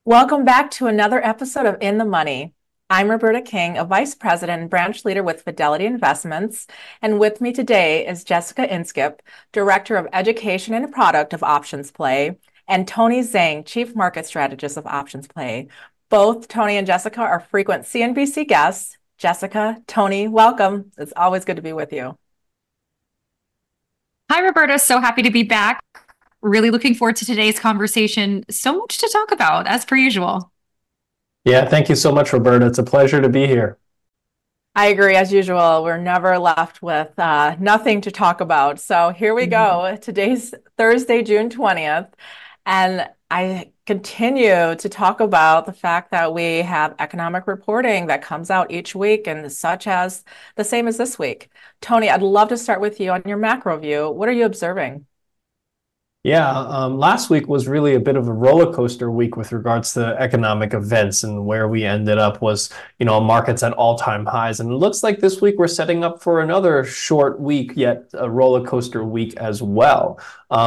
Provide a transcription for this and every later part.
Welcome back to another episode of In the Money. I'm Roberta King, a Vice President and Branch Leader with Fidelity Investments, and with me today is Jessica Inskip, Director of Education and Product of Options Play, and Tony Zhang, Chief Market Strategist of Options Play. Both Tony and Jessica are frequent CNBC guests. Jessica, Tony, welcome. It's always good to be with you. Hi, Roberta. So happy to be back. Really looking forward to today's conversation. So much to talk about, as per usual. Yeah, thank you so much, Roberta. It's a pleasure to be here. I agree, as usual. We're never left with nothing to talk about. So here we go. Today's Thursday, June 20th. And I continue to talk about the fact that we have economic reporting that comes out each week and such as the same as this week. Tony, I'd love to start with you on your macro view. What are you observing? Yeah, last week was really a bit of a roller coaster week with regards to economic events, and where we ended up was, markets at all-time highs. And it looks like this week we're setting up for another short week, yet a roller coaster week as well.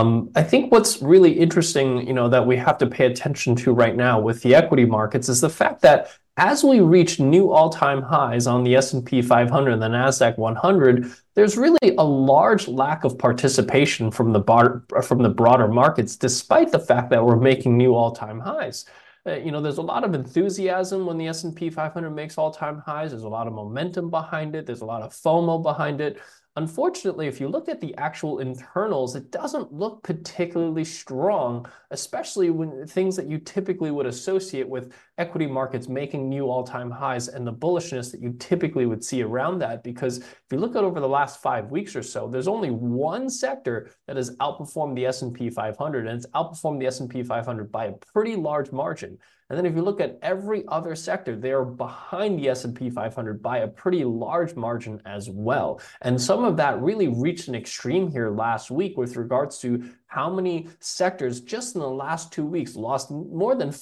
I think what's really interesting, that we have to pay attention to right now with the equity markets is the fact that as we reach new all-time highs on the S&P 500 and the NASDAQ 100, there's really a large lack of participation from the broader markets, despite the fact that we're making new all-time highs. There's a lot of enthusiasm when the S&P 500 makes all-time highs. There's a lot of momentum behind it. There's a lot of FOMO behind it. Unfortunately, if you look at the actual internals, it doesn't look particularly strong, especially when things that you typically would associate with equity markets making new all-time highs and the bullishness that you typically would see around that. Because if you look at over the last 5 weeks or so, there's only one sector that has outperformed the S&P 500, and it's outperformed the S&P 500 by a pretty large margin. And then if you look at every other sector, they are behind the S&P 500 by a pretty large margin as well. And some of that really reached an extreme here last week with regards to how many sectors just in the last 2 weeks lost more than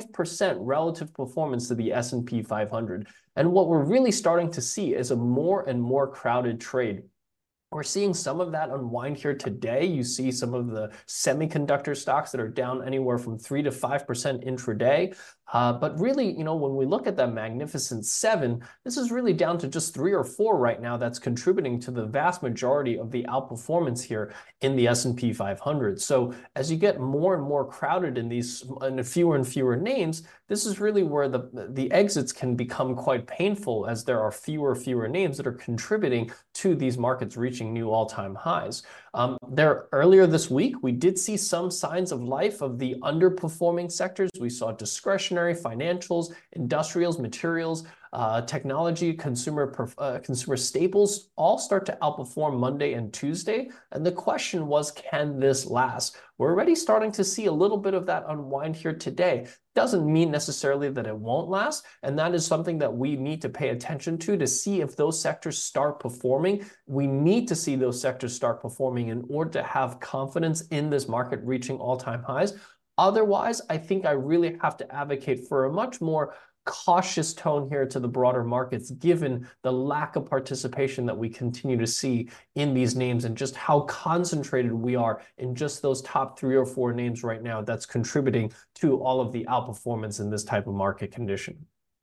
5% relative performance to the S&P 500. And what we're really starting to see is a more and more crowded trade. We're seeing some of that unwind here today. You see some of the semiconductor stocks that are down anywhere from 3 to 5% intraday. But really, when we look at that Magnificent Seven, this is really down to just 3 or 4 right now that's contributing to the vast majority of the outperformance here in the S&P 500. So as you get more and more crowded in these and fewer names, this is really where the exits can become quite painful, as there are fewer names that are contributing to these markets reaching new all-time highs. Earlier this week, we did see some signs of life of the underperforming sectors. We saw discretionary, financials, industrials, materials, technology, consumer staples all start to outperform Monday and Tuesday. And the question was, can this last? We're already starting to see a little bit of that unwind here today. Doesn't mean necessarily that it won't last. And that is something that we need to pay attention to see if those sectors start performing. We need to see those sectors start performing in order to have confidence in this market reaching all-time highs. Otherwise, I think I really have to advocate for a much more cautious tone here to the broader markets, given the lack of participation that we continue to see in these names and just how concentrated we are in just those top 3 or 4 names right now that's contributing to all of the outperformance in this type of market condition.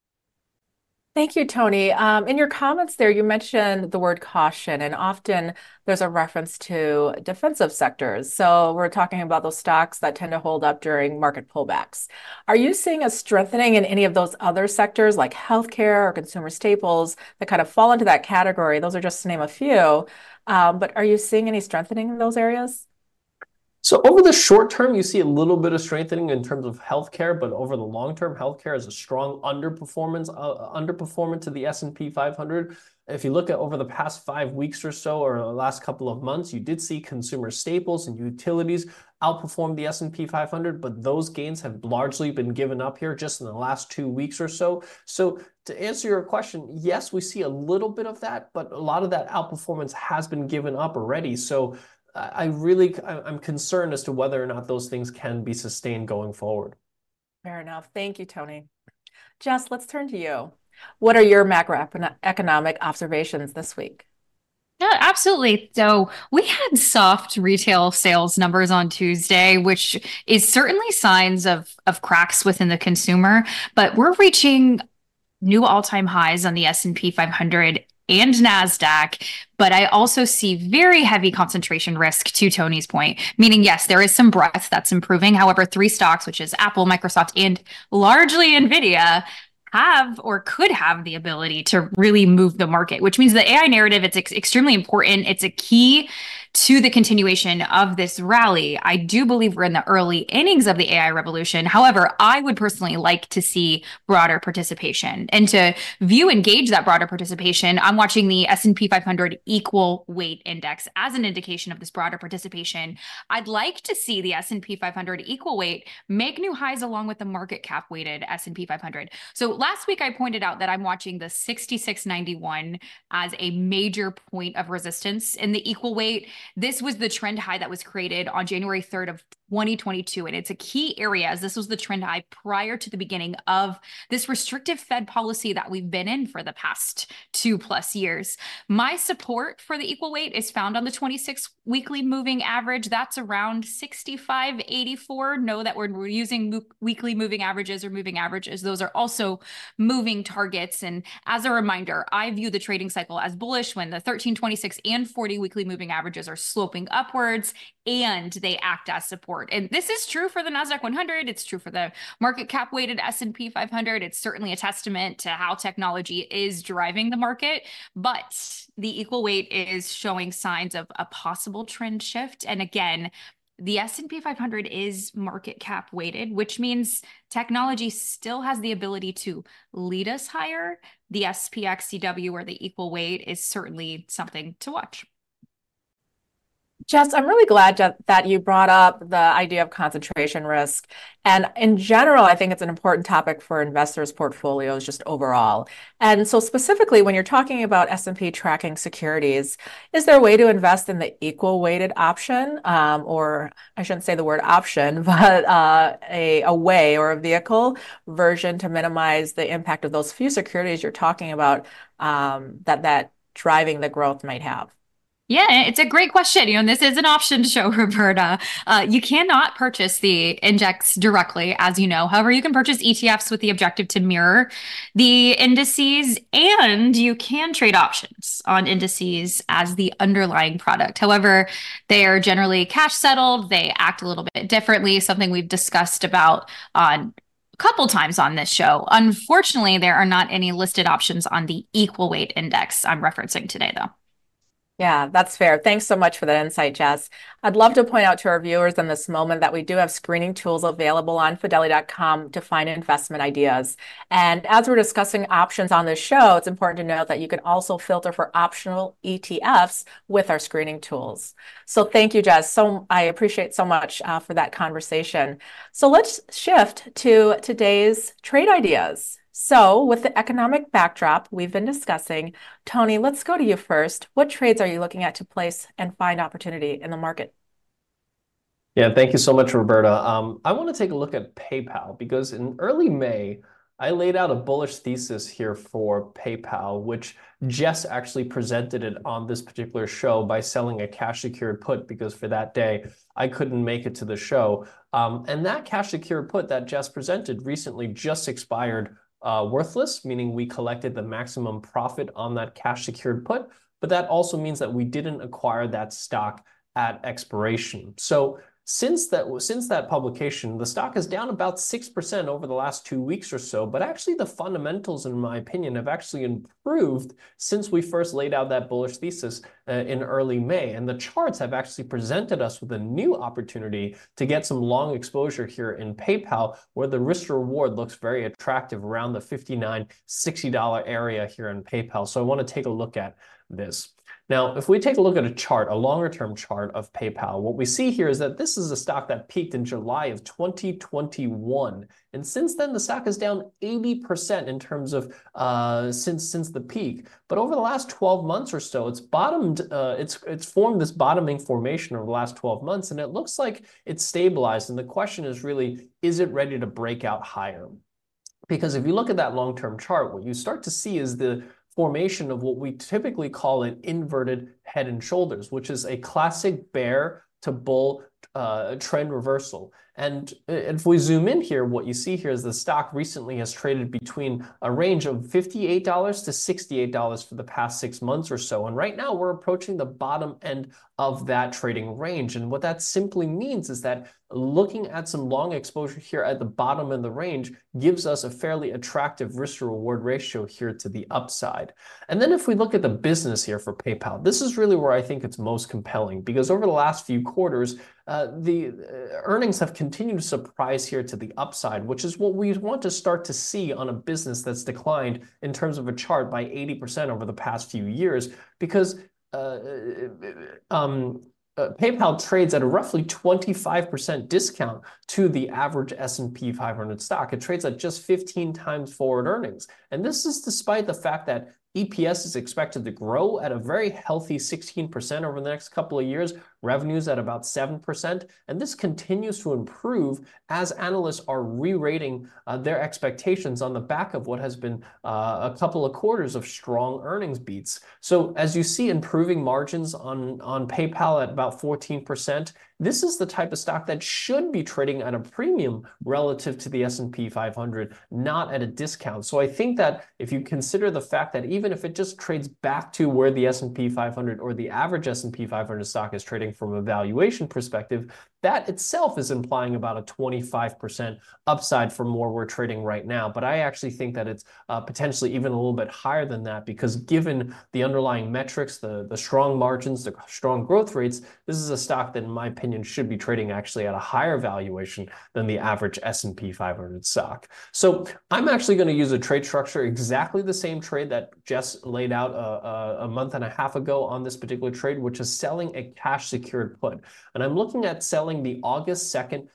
Thank you, Tony. In your comments there, you mentioned the word caution, and often there's a reference to defensive sectors. So we're talking about those stocks that tend to hold up during market pullbacks. Are you seeing a strengthening in any of those other sectors like healthcare or consumer staples that kind of fall into that category? Those are just to name a few. But are you seeing any strengthening in those areas? So over the short term, you see a little bit of strengthening in terms of healthcare, but over the long term, healthcare is a strong underperformance to the S&P 500. If you look at over the past 5 weeks or so, or the last couple of months, you did see consumer staples and utilities outperform the S&P 500, but those gains have largely been given up here just in the last 2 weeks or so. So to answer your question, yes, we see a little bit of that, but a lot of that outperformance has been given up already. So I'm concerned as to whether or not those things can be sustained going forward. Fair enough. Thank you, Tony. Jess, let's turn to you. What are your macroeconomic observations this week? Yeah, absolutely. So we had soft retail sales numbers on Tuesday, which is certainly signs of cracks within the consumer, but we're reaching new all-time highs on the S&P 500 and NASDAQ, but I also see very heavy concentration risk to Tony's point, meaning, yes, there is some breadth that's improving. However, three stocks, which is Apple, Microsoft, and largely NVIDIA, have or could have the ability to really move the market, which means the AI narrative, it's extremely important. It's a key to the continuation of this rally. I do believe we're in the early innings of the AI revolution. However, I would personally like to see broader participation. And to view and gauge that broader participation, I'm watching the S&P 500 equal weight index as an indication of this broader participation. I'd like to see the S&P 500 equal weight make new highs along with the market cap weighted S&P 500. So last week I pointed out that I'm watching the 6691 as a major point of resistance in the equal weight. This was the trend high that was created on January 3rd of 2022. And it's a key area as this was the trend high prior to the beginning of this restrictive Fed policy that we've been in for the past 2+ years. My support for the equal weight is found on the 26 weekly moving average. That's around 65.84. Know that we're using weekly moving averages or moving averages. Those are also moving targets. And as a reminder, I view the trading cycle as bullish when the 13, 26, and 40 weekly moving averages are sloping upwards and they act as support. And this is true for the Nasdaq 100. It's true for the market cap weighted S&P 500. It's certainly a testament to how technology is driving the market, but the equal weight is showing signs of a possible trend shift. And again, the S&P 500 is market cap weighted, which means technology still has the ability to lead us higher. The SPXCW or the equal weight is certainly something to watch. Jess, I'm really glad that you brought up the idea of concentration risk. And in general, I think it's an important topic for investors' portfolios just overall. And so specifically, when you're talking about S&P tracking securities, is there a way to invest in the equal weighted option? Or I shouldn't say the word option, but a way or a vehicle version to minimize the impact of those few securities you're talking about that driving the growth might have? Yeah, it's a great question. And this is an option show, Roberta. You cannot purchase the index directly, as you know. However, you can purchase ETFs with the objective to mirror the indices, and you can trade options on indices as the underlying product. However, they are generally cash settled. They act a little bit differently, something we've discussed about on a couple times on this show. Unfortunately, there are not any listed options on the equal weight index I'm referencing today, though. Yeah, that's fair. Thanks so much for that insight, Jess. I'd love to point out to our viewers in this moment that we do have screening tools available on Fidelity.com to find investment ideas. And as we're discussing options on this show, it's important to note that you can also filter for optional ETFs with our screening tools. So thank you, Jess. I appreciate so much for that conversation. So let's shift to today's trade ideas. So with the economic backdrop we've been discussing, Tony, let's go to you first. What trades are you looking at to place and find opportunity in the market? Yeah, thank you so much, Roberta. I want to take a look at PayPal because in early May, I laid out a bullish thesis here for PayPal, which Jess actually presented it on this particular show by selling a cash secured put because for that day, I couldn't make it to the show. And that cash secured put that Jess presented recently just expired worthless, meaning we collected the maximum profit on that cash secured put, but that also means that we didn't acquire that stock at expiration. So since that publication, the stock is down about 6% over the last 2 weeks or so, but actually the fundamentals, in my opinion, have actually improved since we first laid out that bullish thesis in early May. And the charts have actually presented us with a new opportunity to get some long exposure here in PayPal, where the risk reward looks very attractive around the $59, $60 area here in PayPal. So I want to take a look at this. Now, if we take a look at a chart, a longer term chart of PayPal, what we see here is that this is a stock that peaked in July of 2021. And since then, the stock is down 80% in terms of since the peak. But over the last 12 months or so, it's bottomed, it's formed this bottoming formation over the last 12 months, and it looks like it's stabilized. And the question is really, is it ready to break out higher? Because if you look at that long-term chart, what you start to see is the formation of what we typically call an inverted head and shoulders, which is a classic bear to bull trend reversal. And if we zoom in here, what you see here is the stock recently has traded between a range of $58 to $68 for the past 6 months or so. And right now we're approaching the bottom end of that trading range. And what that simply means is that looking at some long exposure here at the bottom of the range gives us a fairly attractive risk to reward ratio here to the upside. And then if we look at the business here for PayPal, this is really where I think it's most compelling, because over the last few quarters, the earnings have continued to surprise here to the upside, which is what we want to start to see on a business that's declined in terms of a chart by 80% over the past few years, because PayPal trades at a roughly 25% discount to the average S&P 500 stock. It trades at just 15 times forward earnings. And this is despite the fact that EPS is expected to grow at a very healthy 16% over the next couple of years, revenues at about 7%, and this continues to improve as analysts are re-rating their expectations on the back of what has been a couple of quarters of strong earnings beats. So as you see improving margins on PayPal at about 14%, this is the type of stock that should be trading at a premium relative to the S&P 500, not at a discount. So I think that if you consider the fact that even if it just trades back to where the S&P 500 or the average S&P 500 stock is trading from a valuation perspective, that itself is implying about a 25% upside from where we're trading right now. But I actually think that it's potentially even a little bit higher than that, because given the underlying metrics, the strong margins, the strong growth rates, this is a stock that, in my opinion, should be trading actually at a higher valuation than the average S&P 500 stock. So I'm actually going to use a trade structure, exactly the same trade that Jess laid out a month and a half ago on this particular trade, which is selling a cash secured put. And I'm looking at selling the August 2nd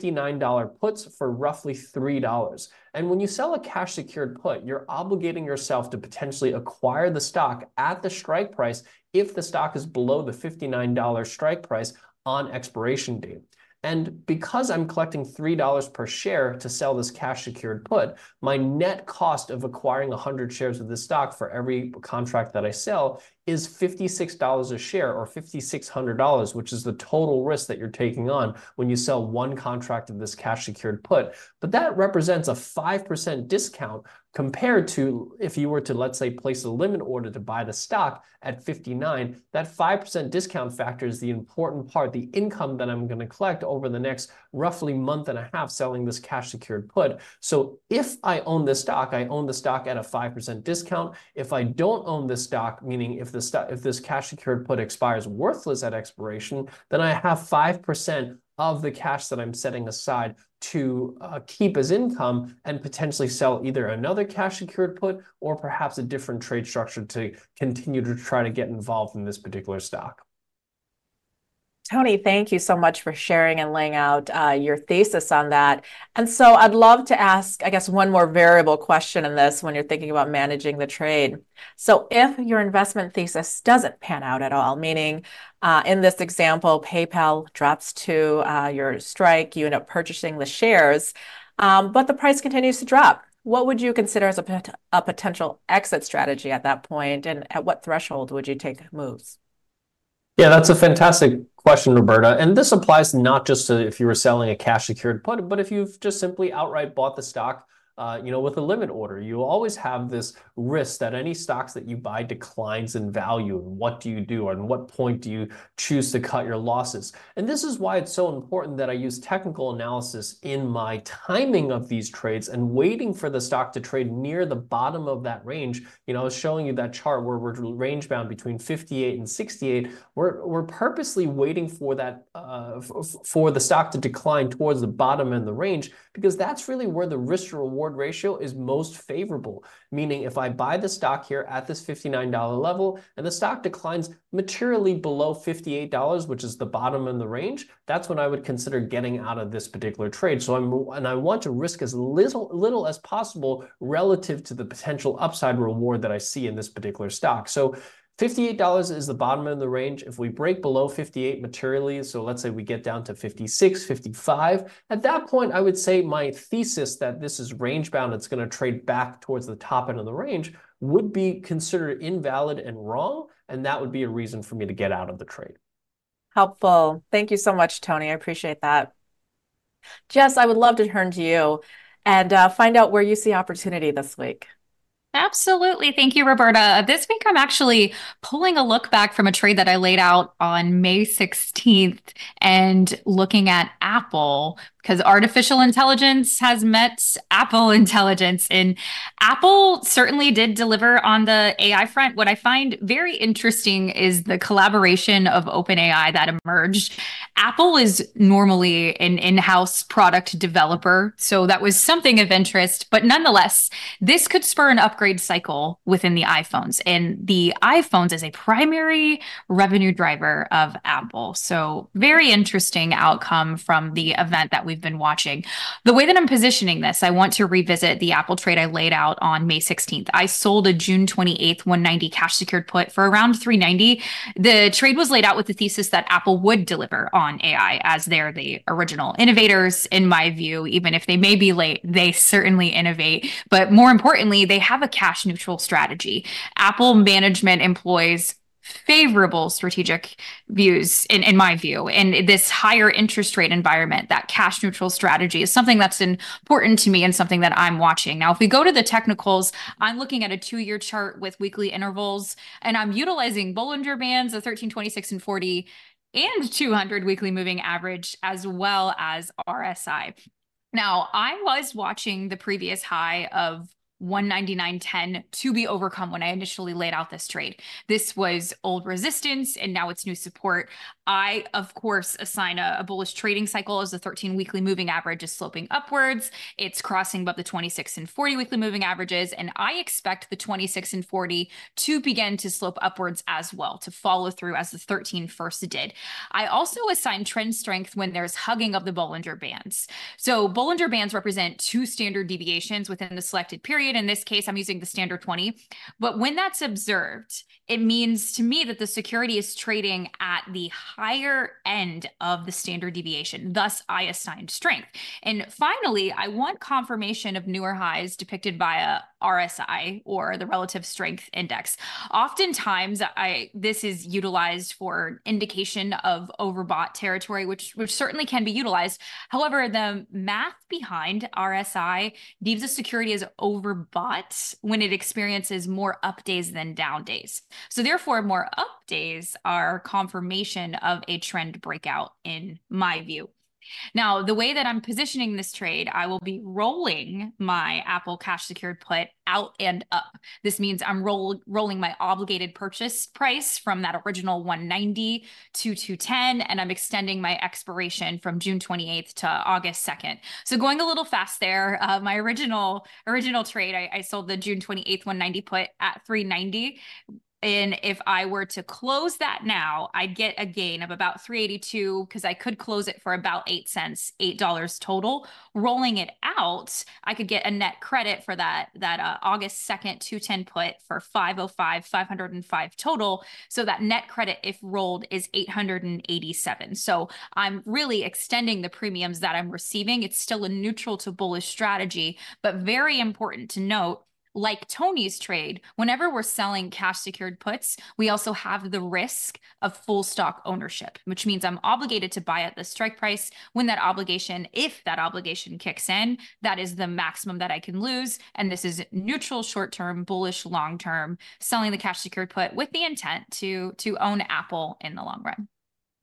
$59 puts for roughly $3. And when you sell a cash secured put, you're obligating yourself to potentially acquire the stock at the strike price if the stock is below the $59 strike price on expiration date. And because I'm collecting $3 per share to sell this cash secured put, my net cost of acquiring 100 shares of this stock for every contract that I sell is $56 a share, or $5,600, which is the total risk that you're taking on when you sell one contract of this cash secured put. But that represents a 5% discount compared to if you were to, let's say, place a limit order to buy the stock at 59. That 5% discount factor is the important part, the income that I'm going to collect over the next roughly month and a half selling this cash secured put. So if I own this stock, I own the stock at a 5% discount. If I don't own this stock, meaning if this cash secured put expires worthless at expiration, then I have 5% of the cash that I'm setting aside to keep as income and potentially sell either another cash secured put or perhaps a different trade structure to continue to try to get involved in this particular stock. Tony, thank you so much for sharing and laying out your thesis on that. And so I'd love to ask, I guess, one more variable question in this when you're thinking about managing the trade. So if your investment thesis doesn't pan out at all, meaning in this example, PayPal drops to your strike, you end up purchasing the shares, but the price continues to drop, what would you consider as a potential exit strategy at that point? And at what threshold would you take moves? Yeah, that's a fantastic question, Roberta. And this applies not just to if you were selling a cash secured put, but if you've just simply outright bought the stock, with a limit order. You always have this risk that any stocks that you buy declines in value. And what do you do? And what point do you choose to cut your losses? And this is why it's so important that I use technical analysis in my timing of these trades and waiting for the stock to trade near the bottom of that range. I was showing you that chart where we're range bound between 58 and 68. We're purposely waiting for that for the stock to decline towards the bottom end of the range, because that's really where the risk to reward ratio is most favorable. Meaning if I buy the stock here at this $59 level and the stock declines materially below $58, which is the bottom in the range, that's when I would consider getting out of this particular trade. So I want to risk as little as possible relative to the potential upside reward that I see in this particular stock. So $58 is the bottom of the range. If we break below 58 materially, so let's say we get down to 56, 55, at that point, I would say my thesis that this is range bound, it's going to trade back towards the top end of the range, would be considered invalid and wrong, and that would be a reason for me to get out of the trade. Helpful. Thank you so much, Tony. I appreciate that. Jess, I would love to turn to you and find out where you see opportunity this week. Absolutely. Thank you, Roberta. This week, I'm actually pulling a look back from a trade that I laid out on May 16th and looking at Apple because artificial intelligence has met Apple intelligence. And Apple certainly did deliver on the AI front. What I find very interesting is the collaboration of OpenAI that emerged. Apple is normally an in-house product developer, so that was something of interest. But nonetheless, this could spur an upgrade cycle within the iPhones, and the iPhones is a primary revenue driver of Apple. So very interesting outcome from the event that we've been watching. The way that I'm positioning this, I want to revisit the Apple trade I laid out on May 16th. I sold a June 28th 190 cash secured put for around 390. The trade was laid out with the thesis that Apple would deliver on AI as they're the original innovators, in my view. Even if they may be late, they certainly innovate. But more importantly, they have a cash neutral strategy. Apple management employs favorable strategic views in my view, and this higher interest rate environment, that cash neutral strategy is something that's important to me and something that I'm watching. Now if we go to the technicals, I'm looking at a 2-year chart with weekly intervals, and I'm utilizing Bollinger Bands of 13, 26, and 40 and 200 weekly moving average, as well as RSI. Now, I was watching the previous high of 199.10 to be overcome when I initially laid out this trade. This was old resistance and now it's new support. I, of course, assign a bullish trading cycle as the 13 weekly moving average is sloping upwards. It's crossing above the 26 and 40 weekly moving averages. And I expect the 26 and 40 to begin to slope upwards as well, to follow through as the 13 first did. I also assign trend strength when there's hugging of the Bollinger Bands. So Bollinger Bands represent 2 standard deviations within the selected period. In this case, I'm using the standard 20. But when that's observed, it means to me that the security is trading at the higher end of the standard deviation. Thus, I assigned strength. And finally, I want confirmation of newer highs depicted by a RSI, or the relative strength index. Oftentimes, this is utilized for indication of overbought territory, which certainly can be utilized. However, the math behind RSI deems a security as overbought when it experiences more up days than down days. So therefore, more up days are confirmation of a trend breakout in my view. Now, the way that I'm positioning this trade, I will be rolling my Apple cash secured put out and up. This means I'm rolling my obligated purchase price from that original 190 to 210, and I'm extending my expiration from June 28th to August 2nd. So going a little fast there, my original trade, I sold the June 28th 190 put at 390. And if I were to close that now, I'd get a gain of about 382 because I could close it for about 8 cents, $8 total. Rolling it out, I could get a net credit for that August 2nd 210 put for 505, 505 total. So that net credit, if rolled, is 887. So I'm really extending the premiums that I'm receiving. It's still a neutral to bullish strategy, but very important to note, like Tony's trade, whenever we're selling cash secured puts, we also have the risk of full stock ownership, which means I'm obligated to buy at the strike price when if that obligation kicks in, that is the maximum that I can lose. And this is neutral short-term, bullish long-term, selling the cash secured put with the intent to own Apple in the long run.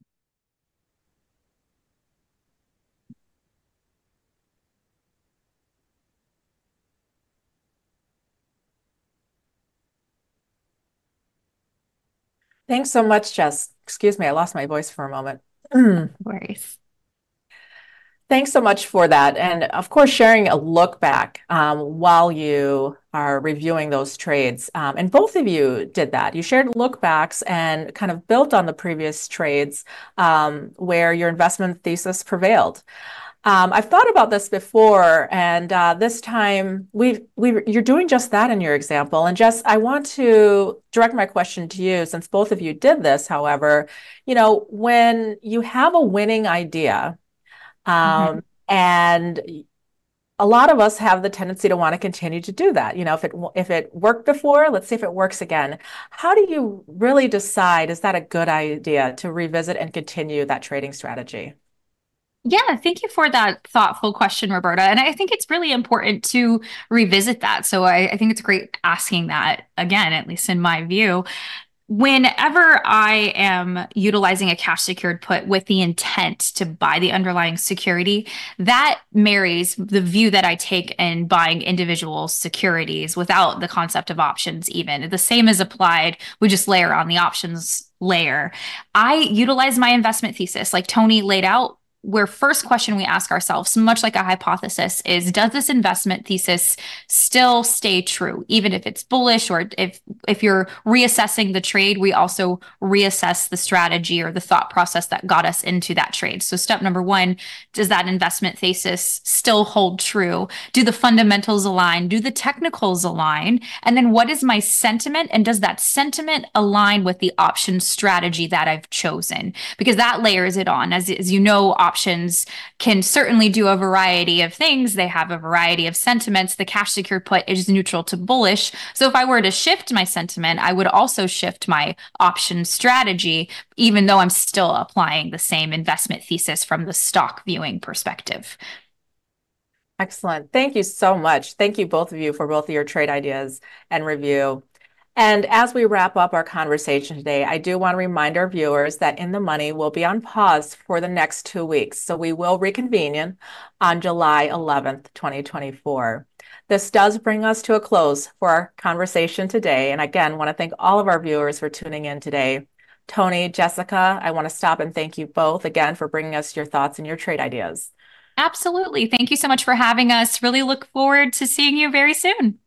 Thanks so much, Jess. Excuse me, I lost my voice for a moment. No worries. Thanks so much for that. And of course, sharing a look back while you are reviewing those trades. And both of you did that. You shared look backs and kind of built on the previous trades where your investment thesis prevailed. I've thought about this before, and this time you're doing just that in your example. And Jess, I want to direct my question to you, since both of you did this. However, when you have a winning idea, and a lot of us have the tendency to want to continue to do that. If it worked before, let's see if it works again. How do you really decide, is that a good idea to revisit and continue that trading strategy? Yeah, thank you for that thoughtful question, Roberta. And I think it's really important to revisit that. So I think it's great asking that again, at least in my view. Whenever I am utilizing a cash secured put with the intent to buy the underlying security, that marries the view that I take in buying individual securities without the concept of options, even. The same is applied, we just layer on the options layer. I utilize my investment thesis, like Tony laid out. Where first question we ask ourselves, much like a hypothesis, is does this investment thesis still stay true, even if it's bullish or if you're reassessing the trade, we also reassess the strategy or the thought process that got us into that trade. So, step number one, does that investment thesis still hold true? Do the fundamentals align? Do the technicals align? And then, what is my sentiment? And does that sentiment align with the option strategy that I've chosen? Because that layers it on. As you know, options can certainly do a variety of things. They have a variety of sentiments. The cash secured put is neutral to bullish. So if I were to shift my sentiment, I would also shift my option strategy, even though I'm still applying the same investment thesis from the stock viewing perspective. Excellent. Thank you so much. Thank you, both of you, for both of your trade ideas and review. And as we wrap up our conversation today, I do want to remind our viewers that In the Money will be on pause for the next 2 weeks. So we will reconvene on July 11th, 2024. This does bring us to a close for our conversation today. And again, want to thank all of our viewers for tuning in today. Tony, Jessica, I want to stop and thank you both again for bringing us your thoughts and your trade ideas. Absolutely. Thank you so much for having us. Really look forward to seeing you very soon.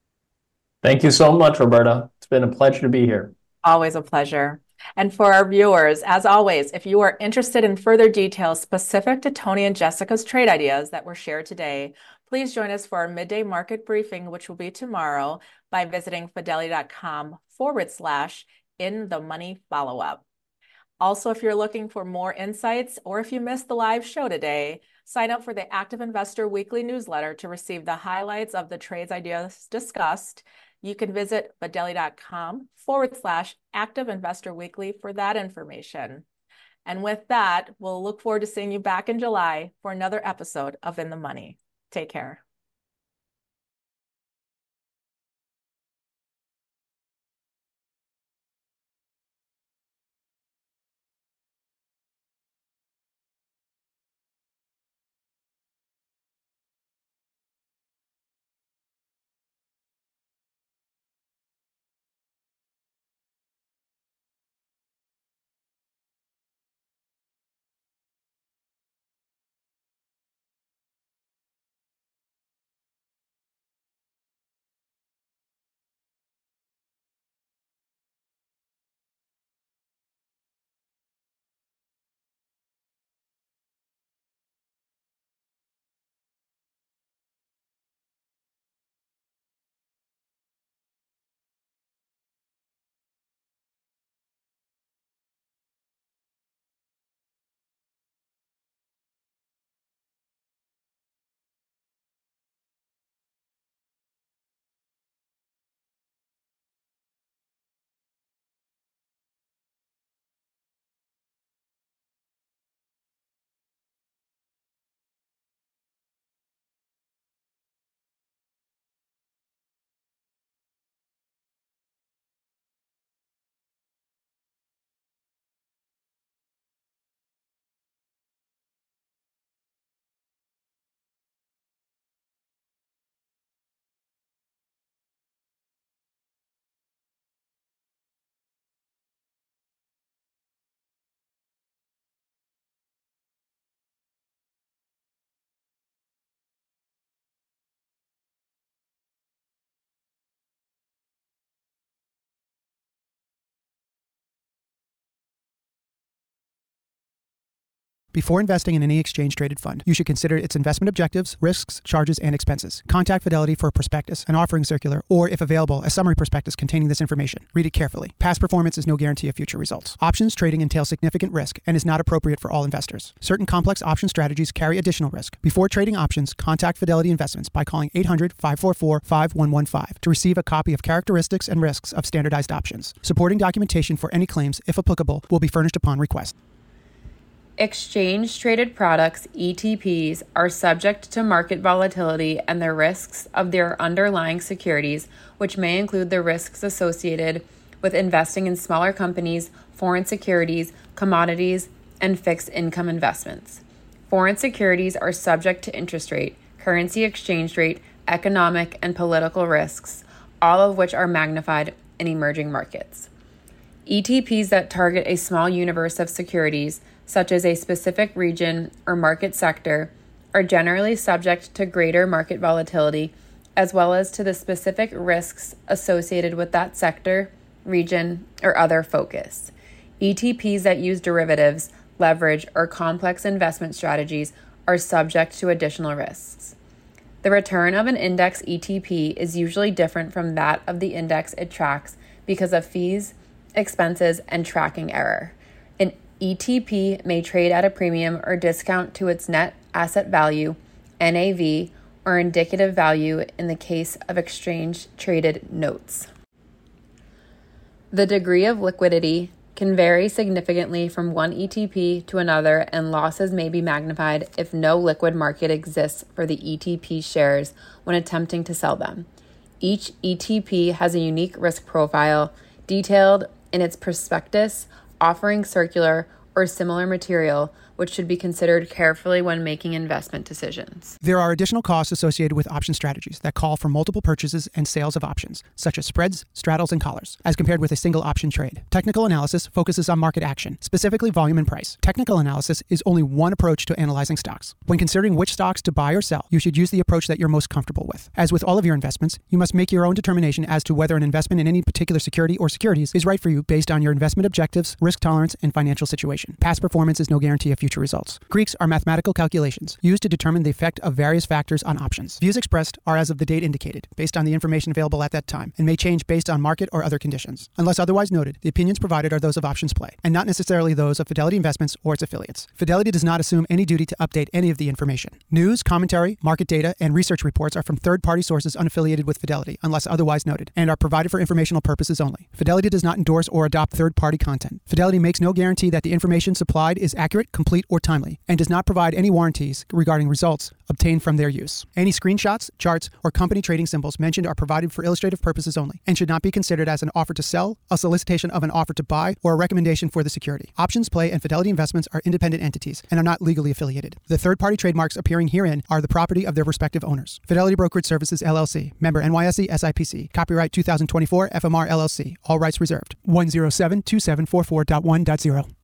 Thank you so much, Roberta. It's been a pleasure to be here. Always a pleasure. And for our viewers, as always, if you are interested in further details specific to Tony and Jessica's trade ideas that were shared today, please join us for our midday market briefing, which will be tomorrow, by visiting fidelity.com/in the money follow up. Also, if you're looking for more insights or if you missed the live show today, sign up for the Active Investor Weekly newsletter to receive the highlights of the trades ideas discussed. You can visit fidelity.com/Active Investor Weekly for that information. And with that, we'll look forward to seeing you back in July for another episode of In the Money. Take care. Before investing in any exchange-traded fund, you should consider its investment objectives, risks, charges, and expenses. Contact Fidelity for a prospectus, an offering circular, or, if available, a summary prospectus containing this information. Read it carefully. Past performance is no guarantee of future results. Options trading entails significant risk and is not appropriate for all investors. Certain complex option strategies carry additional risk. Before trading options, contact Fidelity Investments by calling 800-544-5115 to receive a copy of Characteristics and Risks of Standardized Options. Supporting documentation for any claims, if applicable, will be furnished upon request. Exchange-traded products, ETPs, are subject to market volatility and the risks of their underlying securities, which may include the risks associated with investing in smaller companies, foreign securities, commodities, and fixed income investments. Foreign securities are subject to interest rate, currency exchange rate, economic and political risks, all of which are magnified in emerging markets. ETPs that target a small universe of securities, such as a specific region or market sector, are generally subject to greater market volatility, as well as to the specific risks associated with that sector, region, or other focus. ETPs that use derivatives, leverage, or complex investment strategies are subject to additional risks. The return of an index ETP is usually different from that of the index it tracks because of fees, expenses, and tracking error. An ETP may trade at a premium or discount to its net asset value, NAV, or indicative value in the case of exchange-traded notes. The degree of liquidity can vary significantly from one ETP to another, and losses may be magnified if no liquid market exists for the ETP shares when attempting to sell them. Each ETP has a unique risk profile detailed in its prospectus, offering circular, or similar material, which should be considered carefully when making investment decisions. There are additional costs associated with option strategies that call for multiple purchases and sales of options, such as spreads, straddles, and collars, as compared with a single option trade. Technical analysis focuses on market action, specifically volume and price. Technical analysis is only one approach to analyzing stocks. When considering which stocks to buy or sell, you should use the approach that you're most comfortable with. As with all of your investments, you must make your own determination as to whether an investment in any particular security or securities is right for you based on your investment objectives, risk tolerance, and financial situation. Past performance is no guarantee of future results. Greeks are mathematical calculations used to determine the effect of various factors on options. Views expressed are as of the date indicated, based on the information available at that time, and may change based on market or other conditions. Unless otherwise noted, the opinions provided are those of Options Play, and not necessarily those of Fidelity Investments or its affiliates. Fidelity does not assume any duty to update any of the information. News, commentary, market data, and research reports are from third-party sources unaffiliated with Fidelity, unless otherwise noted, and are provided for informational purposes only. Fidelity does not endorse or adopt third-party content. Fidelity makes no guarantee that the information supplied is accurate, complete, or timely, and does not provide any warranties regarding results obtained from their use. Any screenshots, charts, or company trading symbols mentioned are provided for illustrative purposes only and should not be considered as an offer to sell, a solicitation of an offer to buy, or a recommendation for the security. Options Play and Fidelity Investments are independent entities and are not legally affiliated. The third-party trademarks appearing herein are the property of their respective owners. Fidelity Brokerage Services, LLC, member NYSE SIPC, copyright 2024 FMR LLC, all rights reserved. 1072744.1.0.